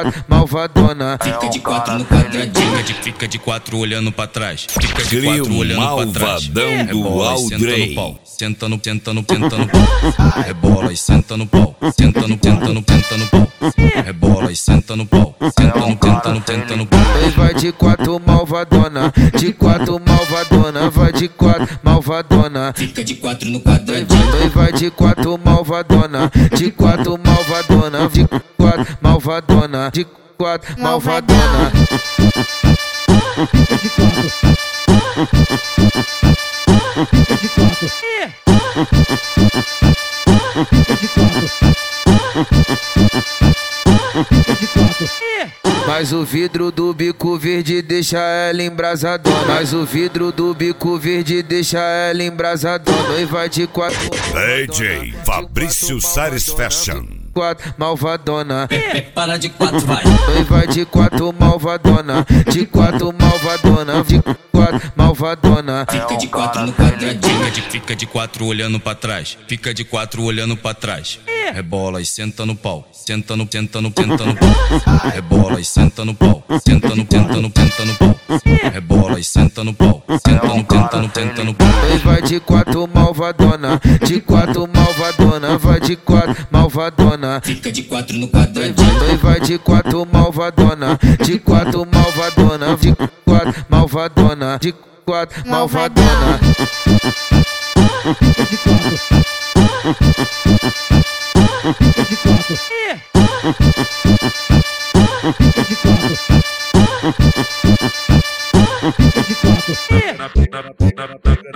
quatro, malvadona. Fica de quatro no quadradinho, fica de quatro olhando pra trás. Fica de quatro olhando pra trás. Rebola e senta no pau. Senta no pau. Rebola e senta no pau. Senta no pau. Rebola e senta no pau. Senta no pau. Nós vai de quatro, malvadona. De quatro, malvadona. Vai de quatro, malvadona. Fica de quatro no quadradinho. Nós vai de quatro, malvadona. De quatro, malvadona. De quatro, malvadona. De quatro, malvadona. Mas o vidro do bico verde deixa ela embrasadona. Mas o vidro do bico verde deixa ela embrasadona. E vai de quatro. DJ Fabrício Sares Fashion. Quatro, malvadona. Para de quatro, vai. E vai de quatro, malvadona. De quatro, malvadona. De quatro, malvadona. Fica de quatro no quadradinho, fica de quatro olhando pra trás. Fica de quatro olhando pra trás. Rebola e senta no pau. Senta no pau. Rebola e senta no pau. Senta no pau. Rebola e senta no pau. Senta no pau. E vai de quatro, malvadona. De quatro, malvadona. Vai de quatro, malvadona. Fica de quatro no quadradinho. E vai de quatro, malvadona. De quatro, malvadona. De quatro, malvadona. De quatro, malvadona.